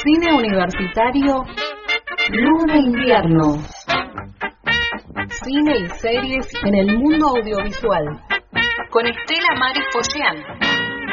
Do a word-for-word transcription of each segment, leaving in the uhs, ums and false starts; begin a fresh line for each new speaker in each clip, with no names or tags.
Cine universitario, Luz de invierno. Cine y series en el mundo audiovisual. Con Estela Maris Folleán.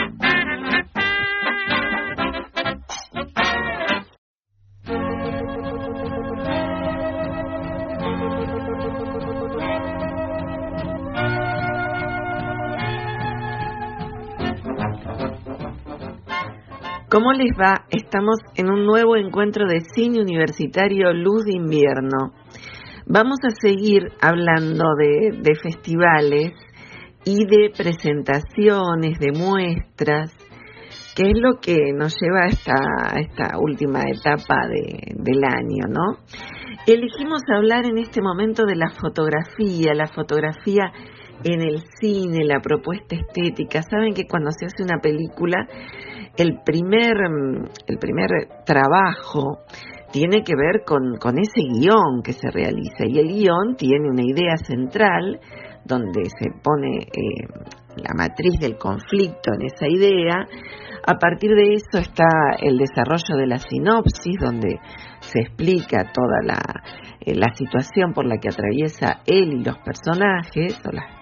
¿Cómo les va? Estamos en un nuevo encuentro de cine universitario Luz de invierno. Vamos a seguir hablando de, de festivales y de presentaciones, de muestras, que es lo que nos lleva a esta, a esta última etapa de, del año, ¿no? Elegimos hablar en este momento de la fotografía, la fotografía en el cine, la propuesta estética. Saben que cuando se hace una película, el primer, el primer trabajo tiene que ver con, con ese guión que se realiza, y el guión tiene una idea central donde se pone eh, la matriz del conflicto en esa idea. A partir de eso está el desarrollo de la sinopsis, donde se explica toda la, eh, la situación por la que atraviesa él y los personajes, o las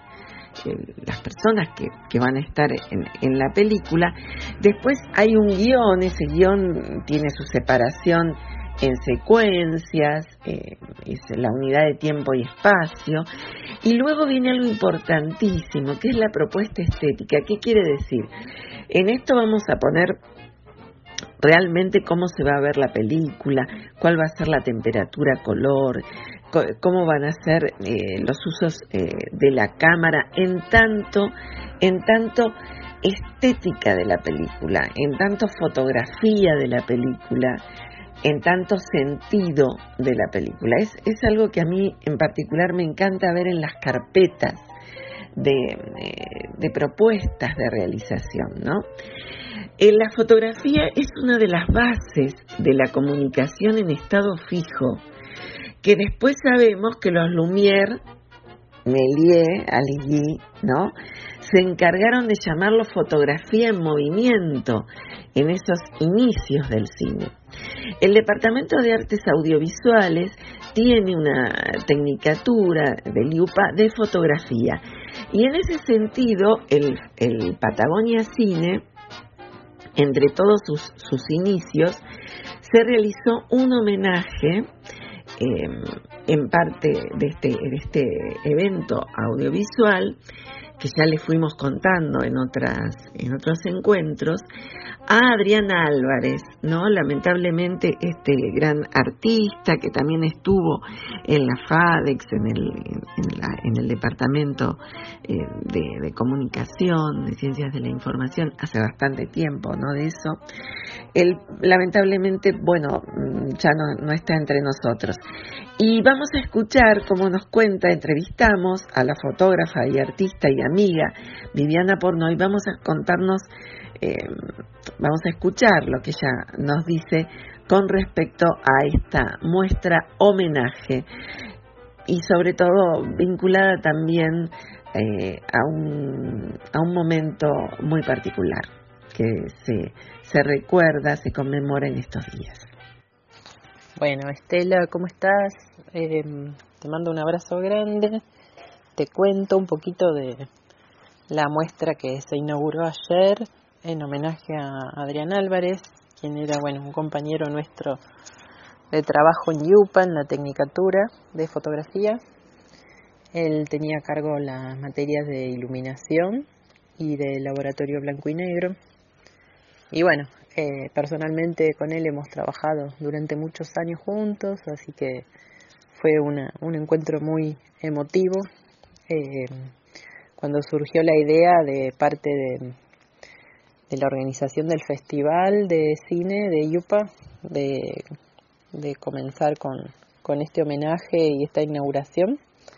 las personas que, que van a estar en, en la película. Después hay un guión, ese guión tiene su separación en secuencias, eh, es la unidad de tiempo y espacio, y luego viene algo importantísimo, que es la propuesta estética. ¿Qué quiere decir? En esto vamos a poner realmente cómo se va a ver la película, cuál va a ser la temperatura, color, cómo van a ser eh, los usos eh, de la cámara en tanto, en tanto estética de la película, en tanto fotografía de la película, en tanto sentido de la película. Es, es algo que a mí en particular me encanta ver en las carpetas de, eh, de propuestas de realización, ¿no? Eh, la fotografía es una de las bases de la comunicación en estado fijo, que después sabemos que los Lumière, Méliès, Aligny, ¿no?, se encargaron de llamarlo fotografía en movimiento en esos inicios del cine. El Departamento de Artes Audiovisuales tiene una tecnicatura del I U P A de fotografía, y en ese sentido el, el Patagonia Cine, entre todos sus, sus inicios, se realizó un homenaje Eh, en parte de este, de este evento audiovisual, que ya les fuimos contando en otras en otros encuentros, a Adriana Álvarez, ¿no? Lamentablemente este gran artista que también estuvo en la FADEX, en el, en la, en el departamento eh, de, de comunicación, de ciencias de la información, hace bastante tiempo, ¿no? De eso. Él, lamentablemente, bueno, ya no, no está entre nosotros. Y vamos a escuchar cómo nos cuenta, entrevistamos a la fotógrafa y artista y amiga Viviana Pornoy. Vamos a contarnos, eh, vamos a escuchar lo que ella nos dice con respecto a esta muestra homenaje, y sobre todo vinculada también eh, a un a un momento muy particular que se, se recuerda, se conmemora en estos días.
Bueno, Estela, ¿cómo estás? Eh, te mando un abrazo grande. Te cuento un poquito de la muestra que se inauguró ayer en homenaje a Adrián Álvarez, quien era, bueno, un compañero nuestro de trabajo en I U P A, en la tecnicatura de fotografía. Él tenía a cargo las materias de iluminación y de laboratorio blanco y negro. Y bueno, eh, personalmente con él hemos trabajado durante muchos años juntos, así que fue una, un encuentro muy emotivo. Eh, cuando surgió la idea de parte de, de la organización del Festival de Cine de I U P A, de, de comenzar con, con este homenaje y esta inauguración,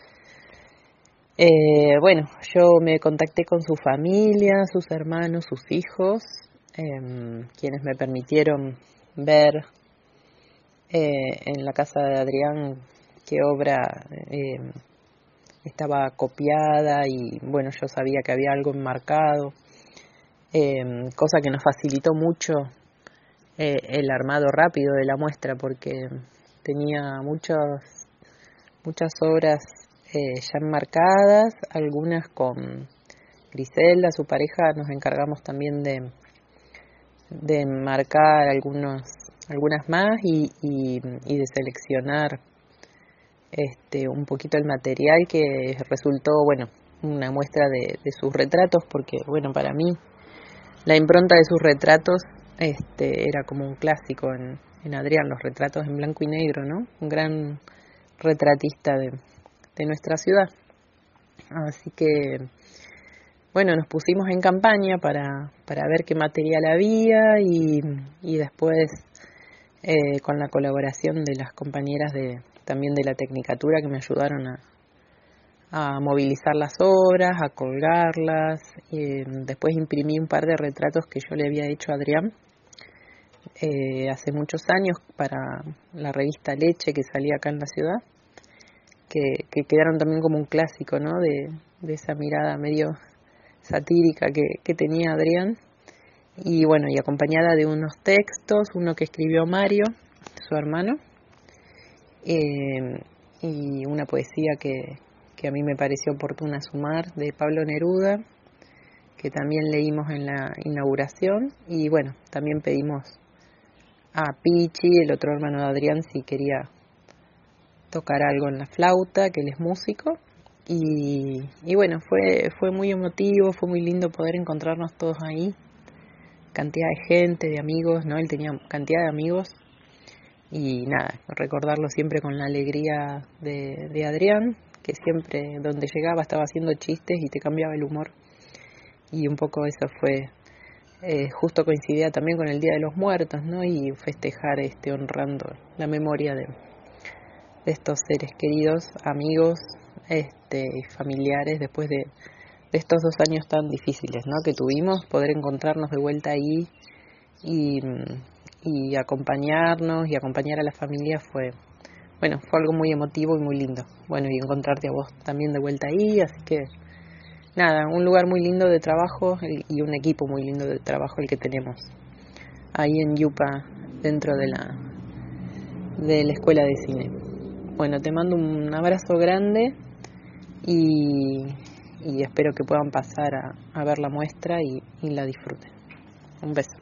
eh, bueno, yo me contacté con su familia, sus hermanos, sus hijos, Eh, quienes me permitieron ver eh, en la casa de Adrián qué obra eh, estaba copiada, y bueno, yo sabía que había algo enmarcado, eh, cosa que nos facilitó mucho eh, el armado rápido de la muestra, porque tenía muchos, muchas obras eh, ya enmarcadas, algunas con Griselda, su pareja, nos encargamos también de, de enmarcar algunos, algunas más y, y, y de seleccionar este, un poquito el material, que resultó, bueno, una muestra de, de sus retratos, porque, bueno, para mí la impronta de sus retratos este, era como un clásico en, en Adrián, los retratos en blanco y negro, ¿no? Un gran retratista de, de nuestra ciudad. Así que, bueno, nos pusimos en campaña para, para ver qué material había y, y después, eh, con la colaboración de las compañeras de también de la Tecnicatura, que me ayudaron a, a movilizar las obras, a colgarlas. Y después imprimí un par de retratos que yo le había hecho a Adrián eh, hace muchos años para la revista Leche, que salía acá en la ciudad, que, que quedaron también como un clásico, ¿no? de, de esa mirada medio satírica que, que tenía Adrián. Y bueno, y acompañada de unos textos, uno que escribió Mario, su hermano, eh, y una poesía que, que a mí me pareció oportuna sumar, de Pablo Neruda, que también leímos en la inauguración. Y bueno, también pedimos a Pichi, el otro hermano de Adrián, si quería tocar algo en la flauta, que él es músico. Y, y bueno, fue, fue muy emotivo, fue muy lindo poder encontrarnos todos ahí, cantidad de gente, de amigos, ¿no? Él tenía cantidad de amigos. Y nada, recordarlo siempre con la alegría de, de Adrián, que siempre donde llegaba estaba haciendo chistes y te cambiaba el humor. Y un poco eso fue, eh, justo coincidía también con el Día de los Muertos, ¿no? Y festejar, este, honrando la memoria de, de estos seres queridos, amigos, este, y familiares, después de, de estos dos años tan difíciles, ¿no? Que tuvimos, poder encontrarnos de vuelta ahí y... y acompañarnos y acompañar a la familia fue, bueno, fue algo muy emotivo y muy lindo. Bueno, y encontrarte a vos también de vuelta ahí, así que nada, un lugar muy lindo de trabajo y un equipo muy lindo de trabajo el que tenemos ahí en Yupa, dentro de la de la Escuela de Cine. Bueno, te mando un abrazo grande y, y espero que puedan pasar a, a ver la muestra y, y la disfruten. Un beso.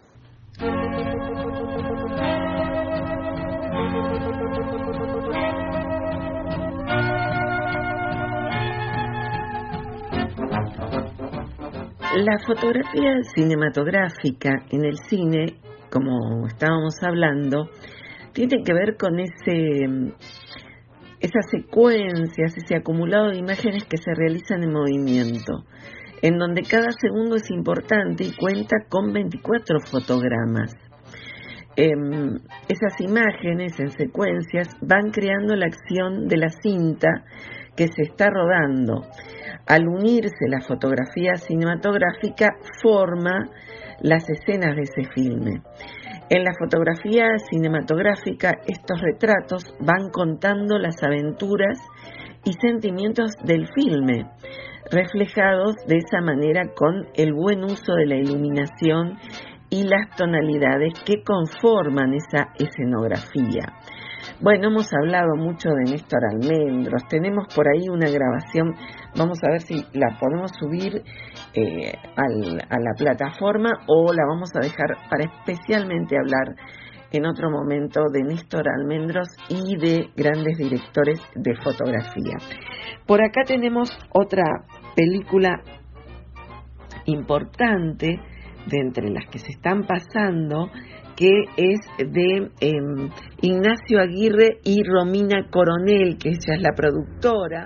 La fotografía cinematográfica en el cine, como estábamos hablando, tiene que ver con ese, esas secuencias, ese acumulado de imágenes que se realizan en movimiento, en donde cada segundo es importante y cuenta con veinticuatro fotogramas. Eh, esas imágenes en secuencias van creando la acción de la cinta que se está rodando. Al unirse la fotografía cinematográfica, forma las escenas de ese filme. En la fotografía cinematográfica, estos retratos van contando las aventuras y sentimientos del filme, reflejados de esa manera con el buen uso de la iluminación y las tonalidades que conforman esa escenografía. Bueno, hemos hablado mucho de Néstor Almendros, tenemos por ahí una grabación, vamos a ver si la podemos subir eh, al, a la plataforma o la vamos a dejar para especialmente hablar en otro momento de Néstor Almendros y de grandes directores de fotografía. Por acá tenemos otra película importante de entre las que se están pasando, que es de eh, Ignacio Aguirre y Romina Coronel, que ella es la productora.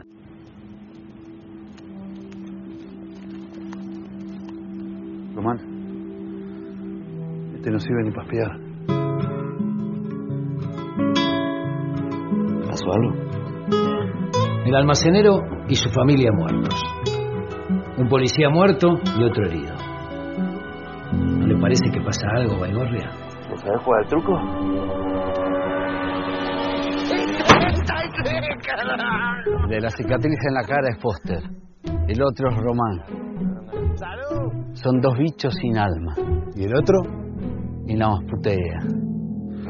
Román, este no sirve ni para espiar. ¿Pasó algo?
El almacenero y su familia muertos. Un policía muerto y otro herido. ¿No le parece que pasa algo, Baigorria?
¿No sabes jugar al truco? De la cicatriz en la cara es Foster. El otro es Román. Son dos bichos sin alma.
¿Y el otro?
Y no, putea.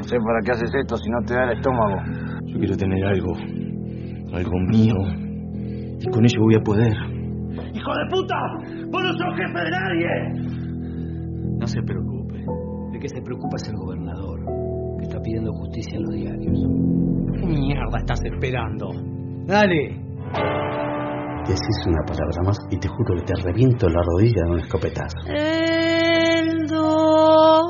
sé para qué haces esto si no te da el estómago.
Yo quiero tener algo, algo mío, y con ello voy a poder. ¡Hijo de puta! ¡Vos no sos jefe de nadie! No se preocupe. El que se preocupa es el gobernador, que está pidiendo justicia en los diarios. ¿Qué mierda estás esperando? ¡Dale!
Decís una palabra más y te juro que te reviento la rodilla de un escopetazo.
El dolor.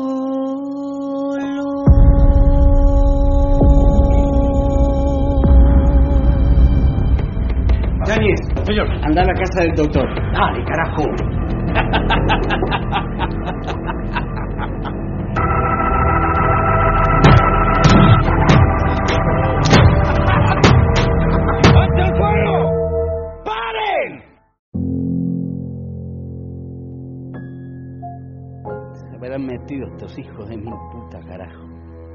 Daniel, señor, anda a la casa del doctor. Dale, carajo. ¡Hasta el fuego! ¡Paren!
Se habrán metido estos hijos de mi puta, carajo.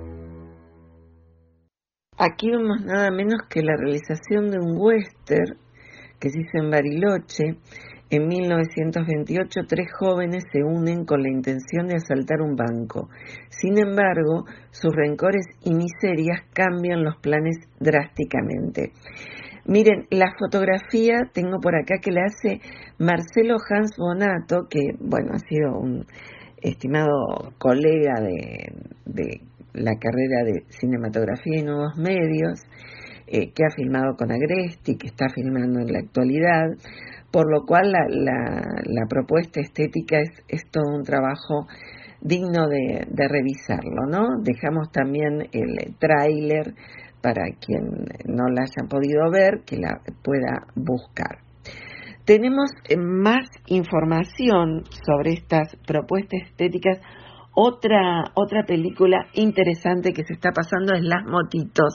Aquí vemos nada menos que la realización de un western que se hizo en Bariloche. En mil novecientos veintiocho, tres jóvenes se unen con la intención de asaltar un banco. Sin embargo, sus rencores y miserias cambian los planes drásticamente. Miren, la fotografía tengo por acá que la hace Marcelo Hans Bonato, que, bueno, ha sido un estimado colega de, de la carrera de cinematografía y nuevos medios, eh, que ha filmado con Agresti, que está filmando en la actualidad, por lo cual la, la, la propuesta estética es, es todo un trabajo digno de, de revisarlo, ¿no? Dejamos también el tráiler para quien no la haya podido ver, que la pueda buscar. Tenemos más información sobre estas propuestas estéticas. Otra, otra película interesante que se está pasando es Las Motitos.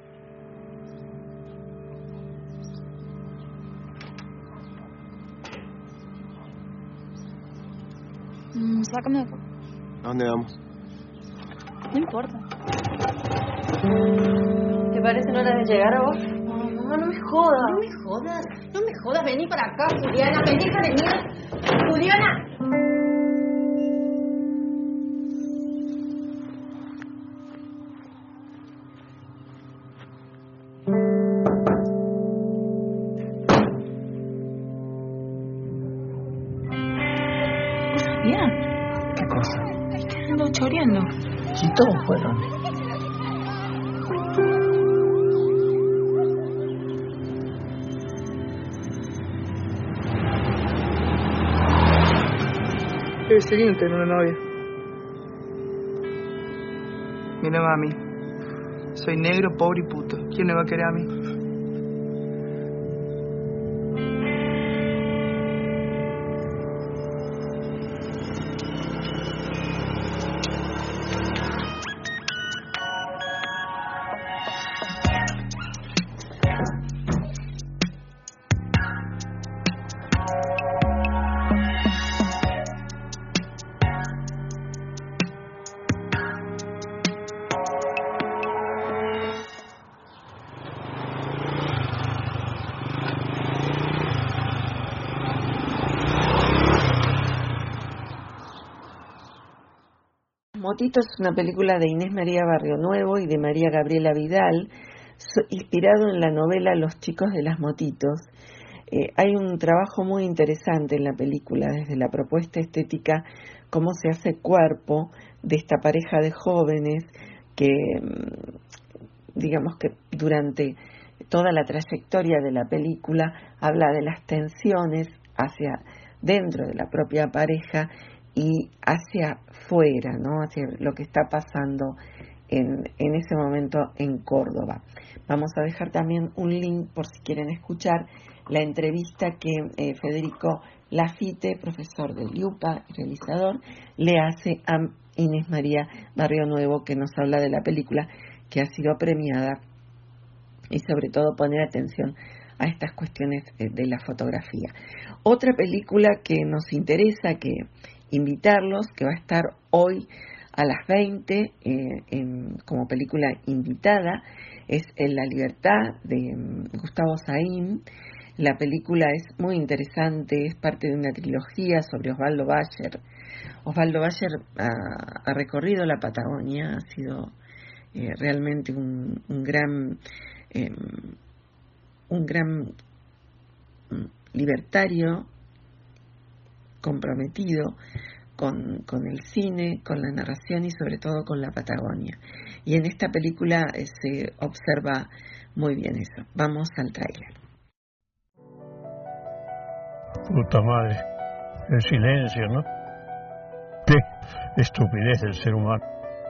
Mm, sácame de acá.
¿A dónde vamos?
No importa. ¿Te parecen horas de llegar a vos? No, mamá, no me jodas. No me jodas. No me jodas. Vení para acá, Juliana. Pendeja de mí. Juliana.
¿Qué cosa?
Estás ando choreando.
Si todos fueron.
Debe ser lindo tener una novia. Mira, mami. Soy negro, pobre y puto. ¿Quién me va a querer a mí?
Motitos es una película de Inés María Barrionuevo y de María Gabriela Vidal, so, inspirado en la novela Los chicos de las motitos. Eh, hay un trabajo muy interesante en la película, desde la propuesta estética, cómo se hace cuerpo de esta pareja de jóvenes que, digamos que durante toda la trayectoria de la película, habla de las tensiones hacia dentro de la propia pareja y hacia fuera, ¿no? Hacia lo que está pasando en, en ese momento en Córdoba. Vamos a dejar también un link por si quieren escuchar la entrevista que eh, Federico Lafite, profesor del I U P A y realizador, le hace a Inés María Barrionuevo, que nos habla de la película que ha sido premiada y sobre todo poner atención a estas cuestiones eh, de la fotografía. Otra película que nos interesa que invitarlos, que va a estar hoy a las veinte eh, en, como película invitada, es En la libertad de um, Gustavo Saín. La película es muy interesante, es parte de una trilogía sobre Osvaldo Bayer. Osvaldo Bayer ha, ha recorrido la Patagonia, ha sido eh, realmente un, un gran eh, un gran libertario comprometido con, con el cine, con la narración y sobre todo con la Patagonia. Y en esta película eh, se observa muy bien eso. Vamos al tráiler.
Puta madre, el silencio, ¿no? Qué estupidez del ser humano.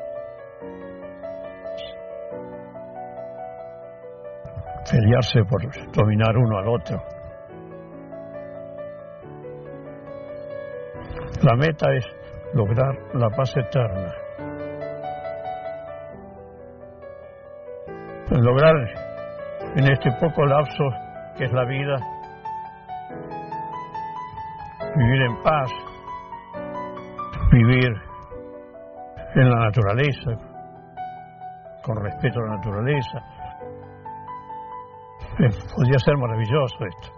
Pelearse por dominar uno al otro. La meta es lograr la paz eterna. Lograr en este poco lapso que es la vida, vivir en paz, vivir en la naturaleza, con respeto a la naturaleza. Eh, podría ser maravilloso esto.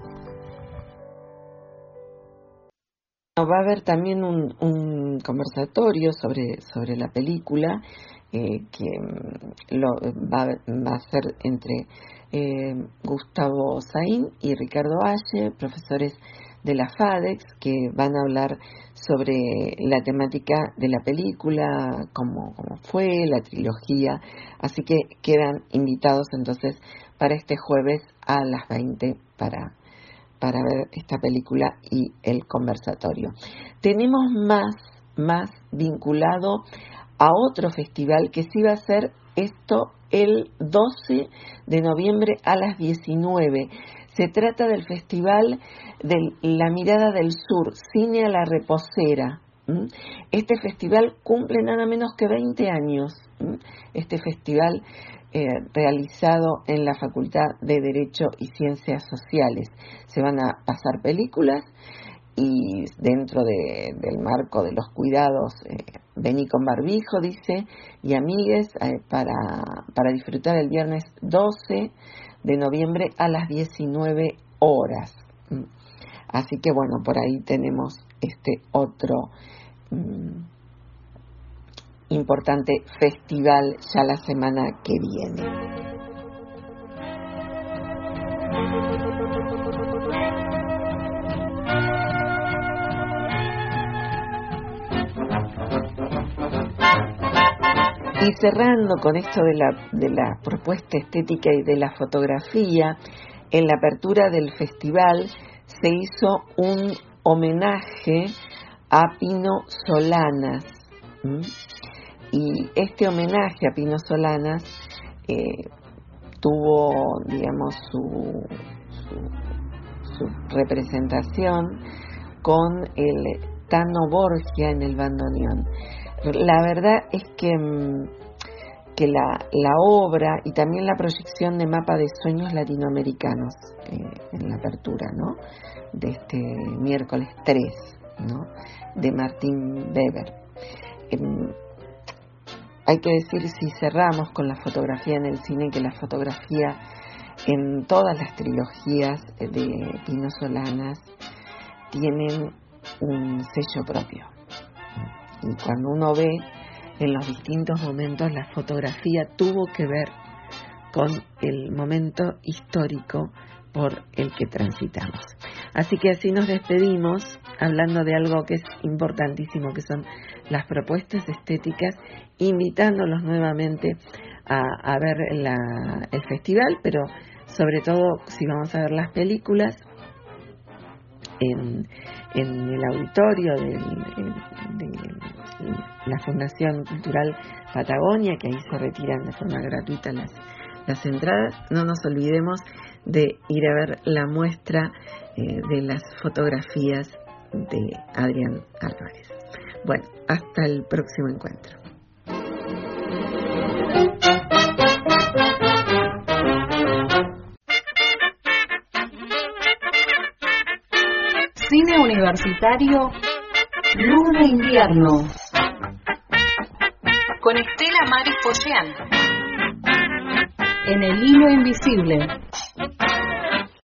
Va a haber también un, un conversatorio sobre, sobre la película eh, que lo, va, va a ser entre eh, Gustavo Saín y Ricardo Valle, profesores de la FADEX, que van a hablar sobre la temática de la película, cómo, cómo fue, la trilogía. Así que quedan invitados entonces para este jueves a las veinte para para ver esta película y el conversatorio. Tenemos más, más vinculado a otro festival que sí va a ser esto el doce de noviembre a las diecinueve. Se trata del Festival de La Mirada del Sur, Cine a la Reposera. Este festival cumple nada menos que veinte años. Este festival Eh, realizado en la Facultad de Derecho y Ciencias Sociales. Se van a pasar películas y dentro de, del marco de los cuidados, eh, vení con barbijo, dice, y amigues, eh, para, para disfrutar el viernes doce de noviembre a las diecinueve horas. Así que bueno, por ahí tenemos este otro mmm, importante festival ya la semana que viene. Y cerrando con esto de la, de la propuesta estética y de la fotografía, en la apertura del festival se hizo un homenaje a Pino Solanas. ¿Mm? Y este homenaje a Pino Solanas eh, tuvo, digamos, su, su, su representación con el Tano Borgia en el bandoneón. La verdad es que, que la, la obra y también la proyección de mapa de sueños latinoamericanos eh, en la apertura, ¿no?, de este miércoles tres, ¿no?, de Martín Weber. Eh, Hay que decir, si cerramos con la fotografía en el cine, que la fotografía en todas las trilogías de Pino Solanas tienen un sello propio. Y cuando uno ve en los distintos momentos, la fotografía tuvo que ver con el momento histórico por el que transitamos. Así que así nos despedimos, hablando de algo que es importantísimo, que son las propuestas estéticas, invitándolos nuevamente a, a ver la, el festival, pero sobre todo si vamos a ver las películas en, en el auditorio de, de la Fundación Cultural Patagonia, que ahí se retiran de forma gratuita las, las entradas. No nos olvidemos de ir a ver la muestra eh, de las fotografías de Adrián Álvarez. Bueno, hasta el próximo encuentro.
Cine Universitario Luz de Invierno con Estela Maris Folleán en El Hilo Invisible.